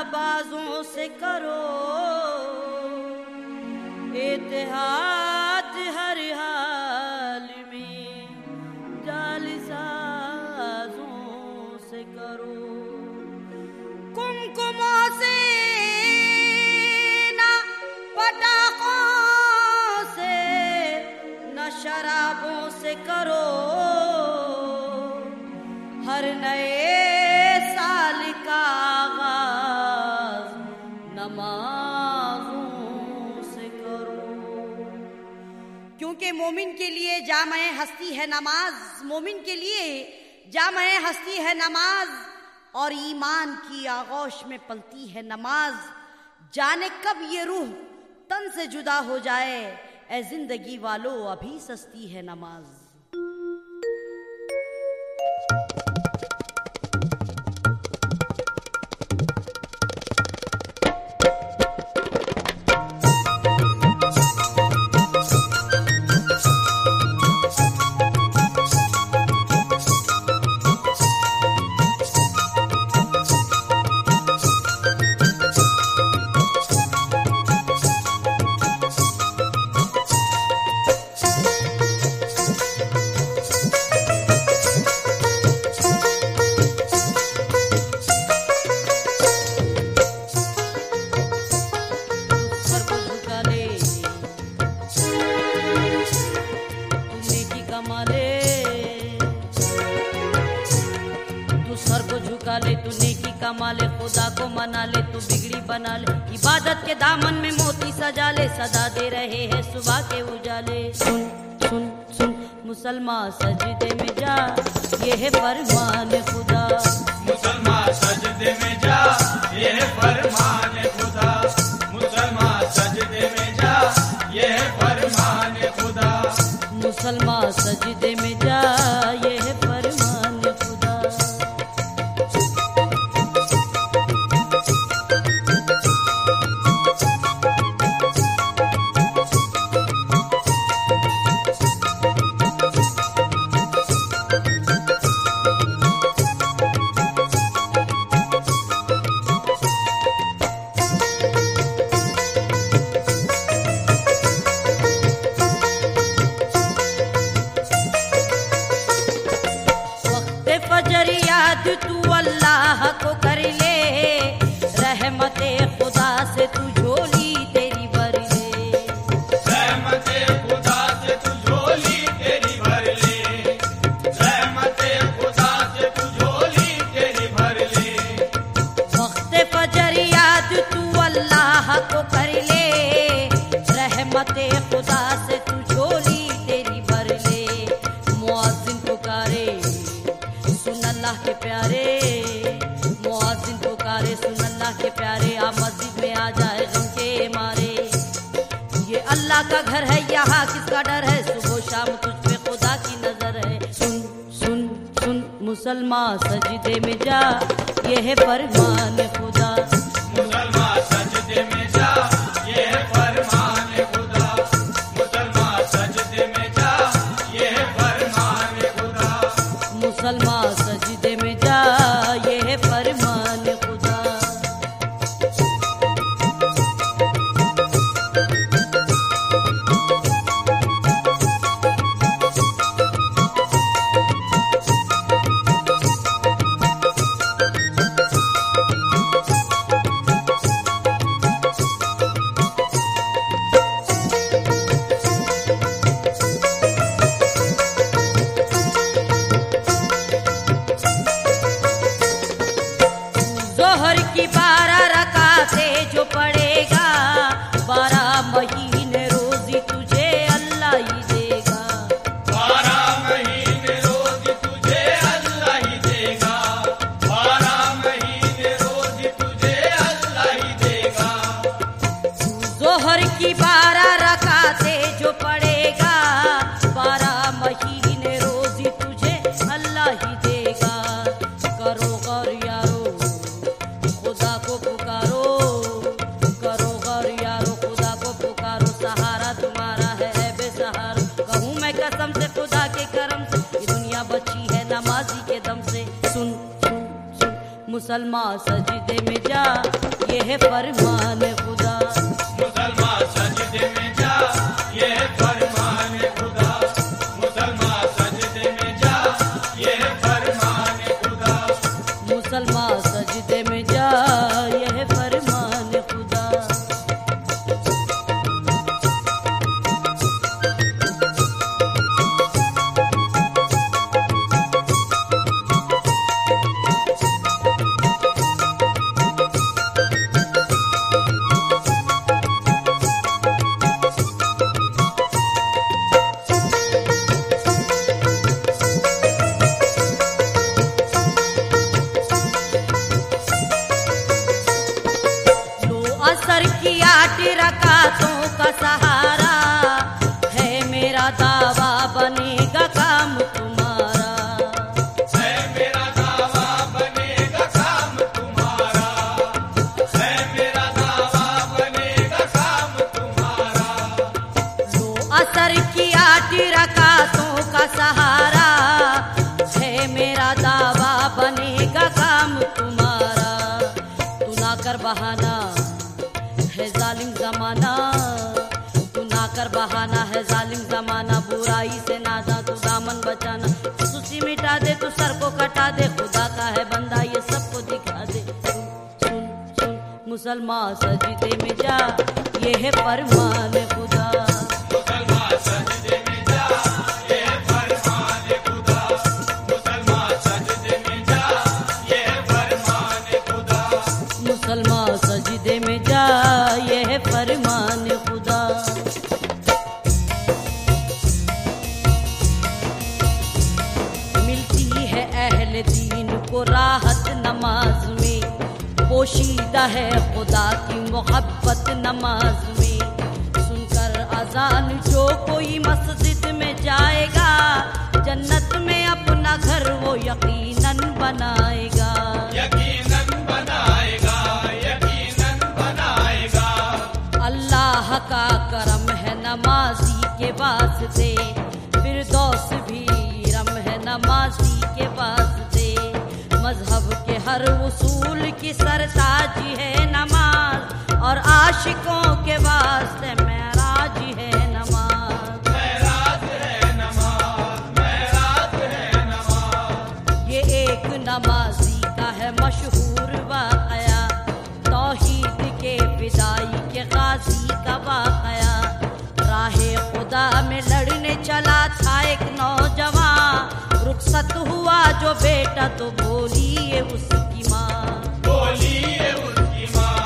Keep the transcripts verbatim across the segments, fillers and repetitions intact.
बाजों से करो इत्तेहाद हर हाल में, जालिसाजों से करो। कुमकुमों से न पटाखों से न शराबों से करो, हर नए साल का आगाज नमाजों से करो। क्योंकि मोमिन के लिए जामे हस्ती है नमाज, मोमिन के लिए जामे हस्ती है नमाज, और ईमान की आगोश में पलती है नमाज। जाने कब ये रूह तन से जुदा हो जाए, ए जिंदगी वालों अभी सस्ती है नमाज। ले तू नेकी कमा ले, खुदा को मना ले, तू बिगड़ी बना ले, इबादत के दामन में मोती सजा ले, सदा दे रहे हैं सुबह के उजाले। सुन सुन सुन मुसलमान सजदे में जा, ये है फरमान खुदा। मुसलमान सजदे में जा, ये है फरमान खुदा। मुसलमान सजदे में जा, ये है फरमान खुदा। मुसलमान सजदे में जा, ये है फरमान खुदा। फजर याद तू अल्लाह को कर ले, रहमते खुदा से तू झोली तेरी भर ले। रहमते खुदा से तू झोली तेरी भर ले। रहमते खुदा से तू झोली तेरी भर ले। वक्त फजर याद तू अल्लाह को कर ले, रहमते खुदा से तू झोली तेरी भर ले। मुअज्जिन पुकारे सुन अल्लाह के प्यारे, मुअज्जिन पुकारे सुन अल्लाह के प्यारे, आ मस्जिद में आ जाए गम के मारे। ये अल्लाह का घर है, यहाँ किसका डर है, सुबह शाम तुझ पे खुदा की नजर है। सुन सुन सुन मुसलमान सजदे में जा, ये है फरमान खुदा। मुसलमान सजदे में जा, ये है फरमान खुदा। मुसलमान सजदे में जा, ये है फरमान खुदा। मुसलमान सजदे में जा, ये है फरमान खुदा। जोहर की बारह रकाते जो पड़ेगा, बारह महीने रोजी तुझे अल्लाह ही देगा। बारह महीने रोजी तुझे अल्लाह ही देगा। बारह महीने रोजी तुझे अल्लाह ही देगा। जोहर की बारह रकाते जो पड़ेगा, बारह महीने रोजी तुझे अल्लाह ही देगा। करो गौर यारो, खुदा को पुकारो, मुसलमान सजदे में जा, ये है फरमान खुदा। मुसलमान सजदे में जा, ये है फरमान खुदा। मुसलमान सजदे में जा, ये है फरमान खुदा। मुसलमान सजदे में जा, ये है फरमान खुदा। असर की आठ रकातों का सहारा है मेरा दावा, बनेगा काम तुम्हारा। है मेरा दावा, बनेगा काम तुम्हारा। है मेरा दावा, बनेगा काम तुम्हारा। लो असर की आठ रकातों का सहारा है मेरा दावा, बनेगा काम तुम्हारा। तू ना कर बहाना है जालिम जमाना, तू ना कर बहाना है जालिम जमाना। बुराई से नादा तू दामन बचाना, सुसी मिटा दे तू सर को कटा दे। खुदा का है बंदा ये सबको दिखा दे। सुन सुन सुन मुसलमान सजदे में जा, ये है फरमान खुदा। मुसलमान सजदे में जा, ये है फरमान खुदा। मुसलमान सजदे में जा, ये है फरमान खुदा। मुसलमान सजदे में जा, ये है फरमान खुदा। मिलती है अहले दीन को राहत नमाज में, पोशीदा है खुदा की मोहब्बत नमाज में। सुनकर अजान जो कोई मस्जिद में जाएगा, जन्नत में अपना घर वो यकीनन बनाएगा। यकीनन बनाएगा, यकीनन बनाएगा। अल्लाह का करम है नमाजी के वास्ते, फिरदौस भी रम है नमाजी के वास्ते। मजहब के हर उसूल की सरताज है नमाज, और आशिकों के वास्ते मेराज है नमाज। मेराज है नमाज, मेराज है नमाज। ये एक नमाजी का है मशहूर वाक़या, तौहीद के फिदाई के गाजी का वाक़या। राहे खुदा में लड़ने चला था एक नौजवान, रुखसत हुआ जो बेटा तो बोलिए उसकी माँ। बोलिए उसकी माँ,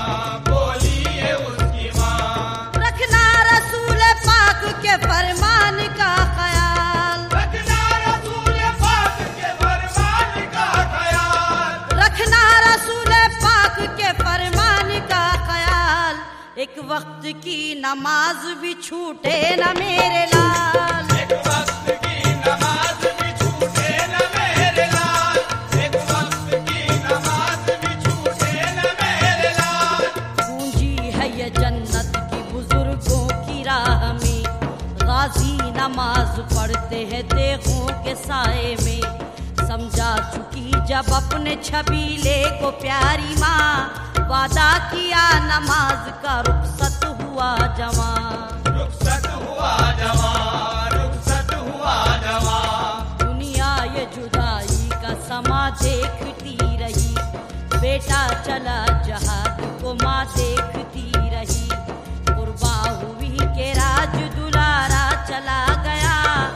बोलिए उसकी माँ। रखना रसूल पाक के फरमान का ख्याल, रखना रसूल पाक के फरमान का ख्याल। रखना रसूल पाक के फरमान का ख्याल। एक वक्त की नमाज भी छूटे न मेरे लाल। एक वक्त की नमाज भी छूटे न मेरे लाल। एक वक्त की नमाज भी छूटे न मेरे लाल। गूंजी है ये जन्नत की बुजुर्गों की राह में, गाजी नमाज पढ़ते हैं देहों के साए में। समझा चुकी जब अपने छबीले को प्यारी माँ, वादा किया नमाज का रुखसत हुआ जवां। रुखसत हुआ जवां, रुखसत हुआ जवां। दुनिया ये जुदाई का समा देखती रही, बेटा चला जहाद को माँ देखती रही। कुर्बा हुई के राज दुलारा चला गया,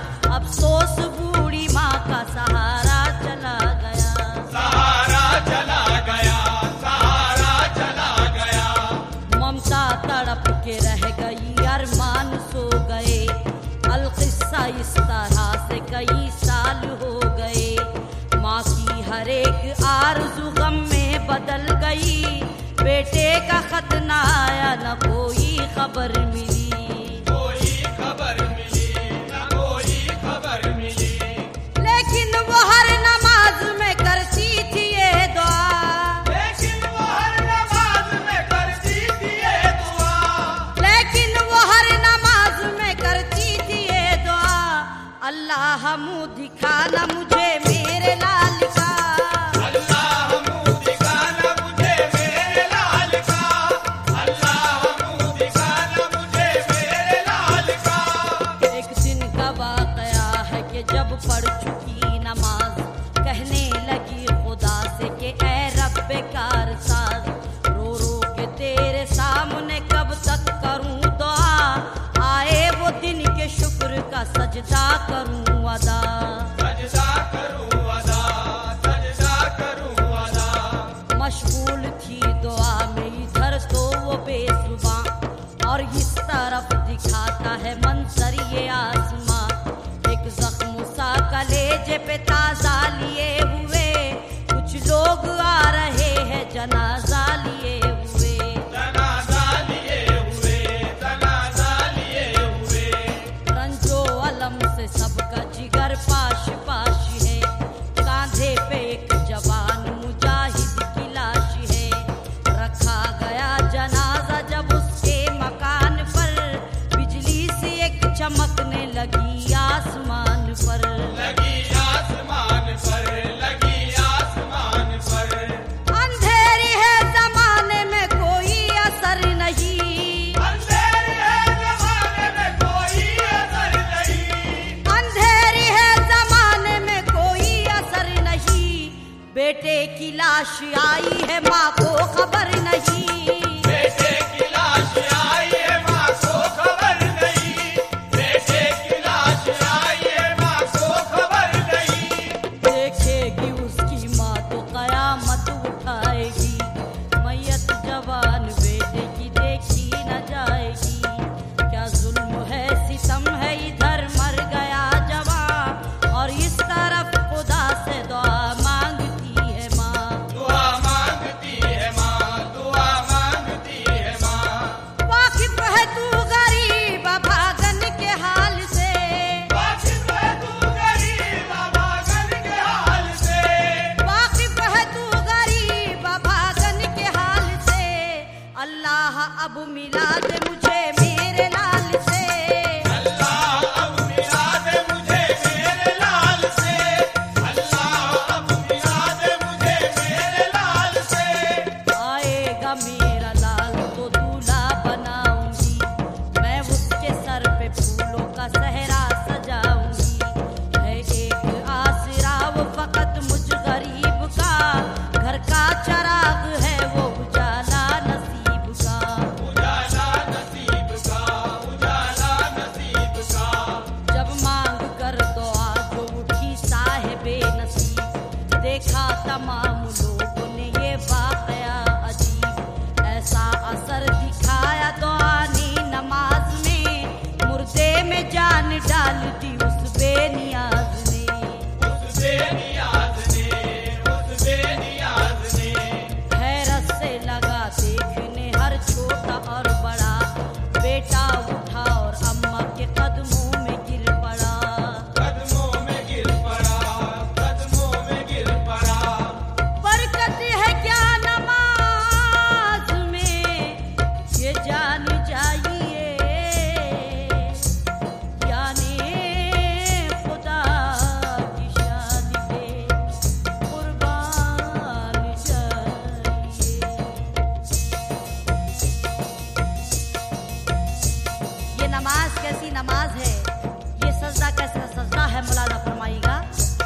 अफसोस बूढ़ी माँ का सहारा चला गया। सहारा चला गया, सहारा चला गया। ममता तड़प के रह गई, अरमान सो गए। अलकिस्सा इस तरह से कई साल हो गए। माँ की हर एक आरज़ू गम में बदल गई, बेटे का खत न आया न कोई खबर मिली। कोई खबर मिली, न कोई खबर मिली। लेकिन वो हर नमाज में करती थी ये दुआ, लेकिन वो हर नमाज में करती थी ये दुआ। लेकिन वो हर नमाज में करती थी ये दुआ। अल्लाह मुँह दिखाना मुझे मेरे लाल का, अल्लाह मुँह दिखा सजदा करूं अदा, सजदा करूं अदा, सजदा करूं अदा। मशगूल थी दुआ में इधर तो वो बेजुबां और इस तरफ दिखाता है मंजर ये आसमां। एक जख्म सा कलेजे पे ताजा लिए हुए कुछ लोग आ रहे हैं जनाजा लिए हुए, जनाजा लिए हुए, जनाजा लिए हुए। रंजो अलम से सबका जिगर पाश पाश है, कांधे पे एक जवान मुजाहिद की लाश है। रखा गया जनाजा जब उसके मकान पर, बिजली सी एक चमकने लगी आसमान पर, लगी आसमान पर, लगी आसमान पर। अंधेरी है जमाने में कोई असर नहीं, अंधेरी है जमाने में कोई असर नहीं, अंधेरी है जमाने में कोई असर नहीं। बेटे की लाश आई है माँ को खबर नहीं, बेटे की लाश आई है माँ को खबर नहीं, बेटे की लाश आई है माँ को खबर नहीं। देखेगी उसकी माँ तो कयामत उठाएगी, मैयत जवान बेटे की देखी न जाएगी। क्या जुल्म है सितम है इधर मर गया जवान, और इस तरफ खुदा से दुआ मांगती है माँ, दुआ मांगती है माँ, दुआ मांगती है माँ। वाकिफ है तू गरीब भागन के हाल से, वाकिफ है तू गरीब भागन के हाल से, वाकिफ है तू गरीब भागन के हाल से। अल्लाह अब मिला दे मुझे मेरे लाल से, अल्लाह अब मिला दे मुझे मेरे लाल से, अल्लाह अब मिला दे मुझे मेरे लाल से। आएगा मेरा लाल तो दूल्हा बनाऊंगी, मैं उसके सर पे फूलों का सहरा सजाऊंगी। है एक आसरा वो फकत मुझ गरीब का, घर का चराग है वो उजाला नसीब का, उजाला नसीब का, उजाला नसीब का। जब मांग कर दुआ जो उठी साहिबे नसीब, देखा तमाम लोगों ने ये वाकया अजीब। ऐसा असर दिखाया दुआ ने नमाज में, मुर्दे में जान डाल दी उस बेनियाज ने, उस बेनियाज ने, उस बेनियाज ने। हैरत से लगा देखने हर छोटा और बड़ा, बेटा उठा और अम्मा के कदमों में गिर पड़ा। कदमों में गिर पड़ा, कदमों में गिर पड़ा। बरकत है क्या नमाज में ये जान जाइए, यानी खुदा की शान पे कुर्बान जाइए। ये नमाज कैसी नमाज है, ये सजदा कैसा सजदा है, मौलाना फरमाइएगा।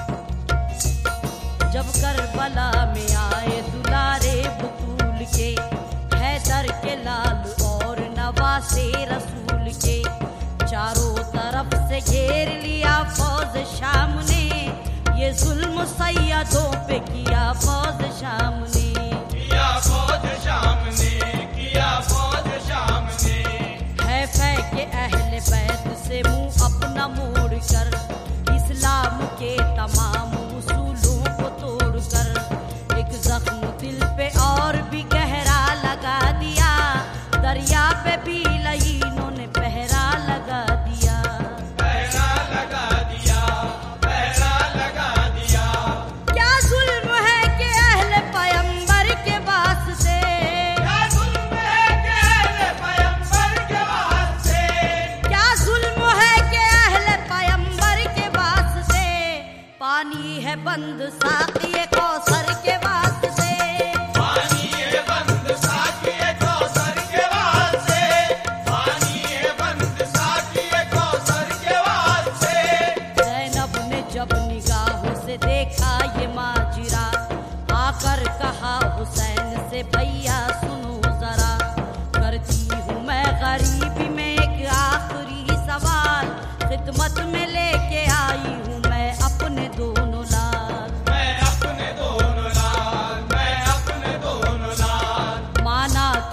जब करबला में आए दुलारे बतूल के, हैदर के लाल और नवासे रसूल के, चारों तरफ से घेर लिया फौज शाम ने, ये जुल्म सैयदों पे किया फौज शाम ने। किया फौज शाम ने, किया फौज शाम ने। है फै के अहले बैत से मुंह अपना मोड़ कर, इस्लाम के तमाम उसूलों को तोड़ कर, एक जख्म दिल पे और भी गहरा लगा दिया, दरिया पे भी लहीनों ने पहरा लगा दिया। पहरा लगा दिया, पहरा लगा दिया। क्या जुल्म है कि अहले पैगंबर के वास्ते, क्या जुल्म है कि अहले पैगंबर के वास्ते, क्या जुल्म है कि अहले पैगंबर के वास्ते, पानी है बंद साक़िए कौसर के वास्ते, पानी है बंद साक़िए कौसर के वास्ते, पानी है बंद साक़िए कौसर के वास्ते। ज़ैनब ने जब निगाहों से देखा ये माजरा, आकर कहा हुसैन से भैया सुनो जरा, करती हूँ मैं गरीबी में एक आखिरी सवाल, खिदमत में ले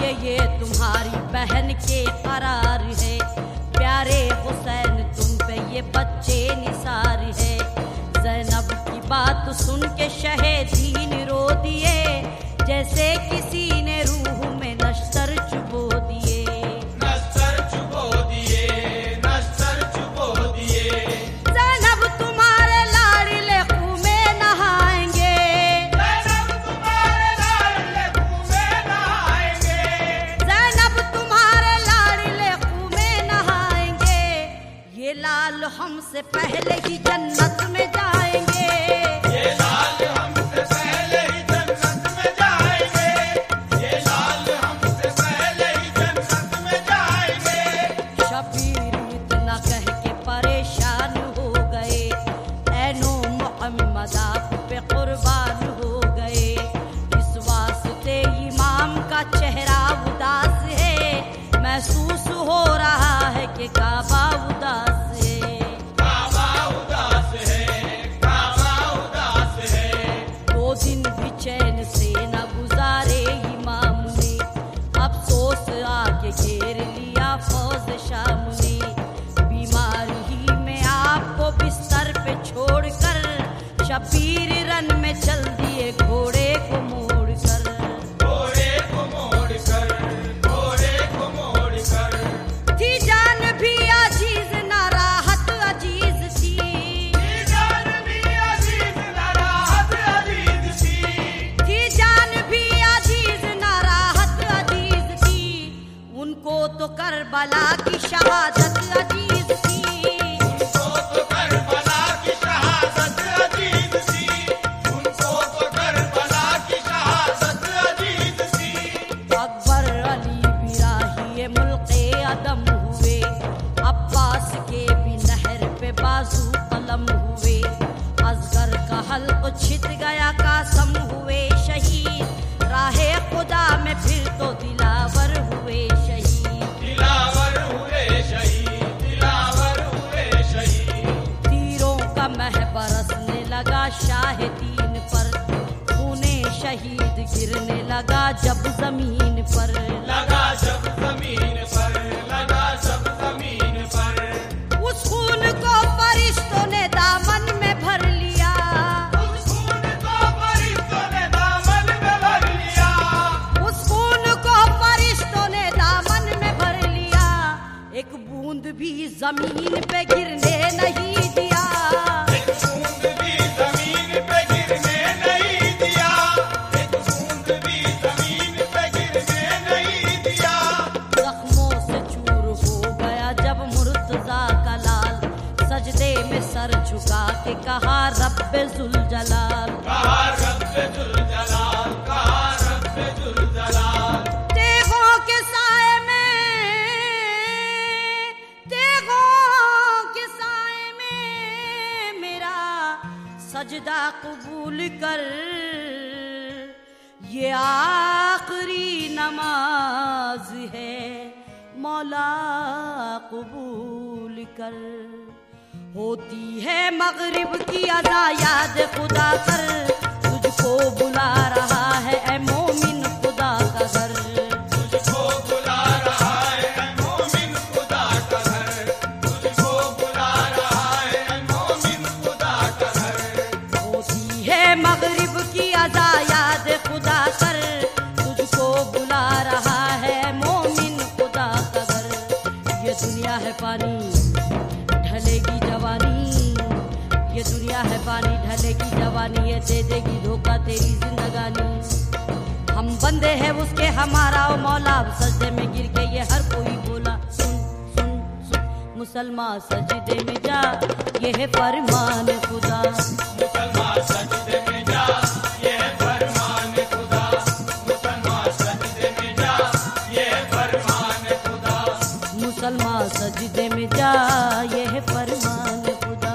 के ये तुम्हारी बहन के करार है, प्यारे हुसैन तुम पे ये बच्चे निसार है। ज़ैनब की बात सुन के शहे दीन रो दिए, जैसे किसी ने रूह में नश्तर चुबो दिए। नस्तर चुबो दिए, नस्तर चुबो दिए। ज़ैनब तुम्हारे लाडले खूह में नहाएंगे, ज़ैनब तुम्हारे लाडले खूह में नहाएंगे। ज़ैनब तुम्हारे लाडले खूह में नहाएंगे। ये लाल हमसे पहले ही जन्नत में जाएंगे, ये लाल हमसे पहले ही जन्नत में जाएंगे। ये लाल हमसे पहले ही जन्नत में जाएंगे। शबीर इतना कह के परेशान हो गए, ऐनो मोहम्मद आप पे कुर्बान हो गए। इस वास्ते इमाम का चेहरा उदास है, महसूस हो रहा है कि काबा उदास है। काबा उदास है, काबा उदास है। दो दिन भी चैन से न गुजारे इमाम ने, अफसोस आके घेर लिया फौज शाम ने। बीमारी ही में आपको बिस्तर पे छोड़कर शबीर रन में चल दिए घोड़े को मोड़ कर। घोड़े को मोड़ कर, घोड़े को मोड़ कर। थी जान भी अजीज ना राहत अजीज थी, ये जान भी अजीज ना राहत अजीज सी। थी जान भी अजीज ना राहत अजीज थी। उनको तो करबला की शहादत अजीज थी। उनको तो करबला की शहादत अजीज सी। उनको तो करबला की शहादत अजीज सी। अकबर अली बिराही मुल्के अदम हुए, अब्बास के भी नहर पे बाजू कलम हुए। असगर का हल्क छित गया कासम हुए शहीद, राहे खुदा में फिर तो दिलावर हुए शहीद। दिलावर हुए शहीद, दिलावर हुए शहीद। तीरों का मह बरसने लगा शाहिदीन पर, खूने शहीद गिरने लगा जब जमीन पर। लगा जब जमीन पर, लगा जब जमीन पर। उस खून को फरिश्तों ने दामन में भर लिया, उस खून को फरिश्तों ने दामन में भर लिया। उस खून को फरिश्तों ने दामन में भर लिया। एक बूंद भी जमीन पे गिरने नहीं दिया। एक बूंद भी जमीन पे गिरने नहीं दिया। एक बूंद भी जमीन पे गिरने नहीं दिया। जख्मों से चूर हो गया जब मुर्तजा का लाल, सजदे में सर झुका के कहा रब्बे जुल जलाल। कहा रब्बे जुल जलाल, कहा रब्बे जुल जलाल। तेगों के साए में, तेगों के साए में मेरा सजदा कबूल कर। ये आखिरी नमाज है मौला कबूल कर। होती है मगरिब की अदा याद खुदा कर, तुझको बुला रहा है ए मोमिन खुदा का घर। तुझको बुला रहा है ऐ मोमिन खुदा का घर। तुझको बुला रहा है ऐ मोमिन खुदा का घर। होती है मगरिब की अदा याद खुदा कर, तुझको बुला रहा है मोमिन खुदा का घर। ये दुनिया है पानी ढलेगी जवानी, ये दुनिया है पानी ढलेगी जवानी, ये दे देगी धोखा तेरी जिंदगानी। हम बंदे हैं उसके हमारा ओ मौला, अब सजदे में गिर के ये हर कोई बोला सुन सुन सुन। मुसलमान सजदे में जा ये है फरमान खुदा। मुसलमान सजदे में जा ये है फरमान खुदा। मुसलमान सजदे में जा ये है फरमान खुदा। मुसलमान सजदे में जा ये है फरमान खुदा।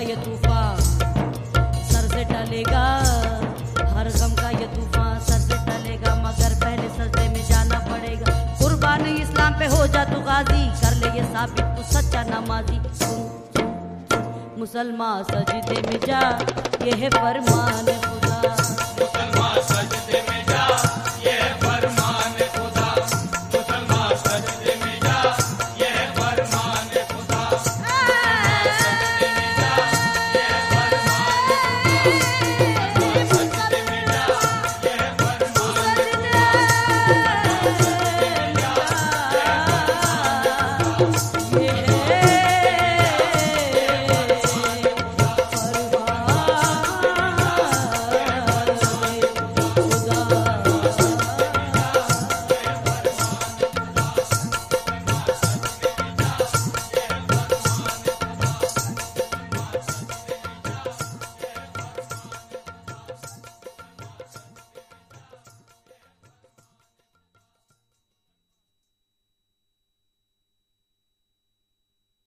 ये तूफान सर से टलेगा, हर गम का ये तूफान सर से टलेगा, मगर पहले सजदे में जाना पड़ेगा। कुर्बान इस्लाम पे हो जा तू गाजी, कर ले ये साबित तू सच्चा नमाजी। मुसलमान सजदे में जा, ये है फरमान खुदा।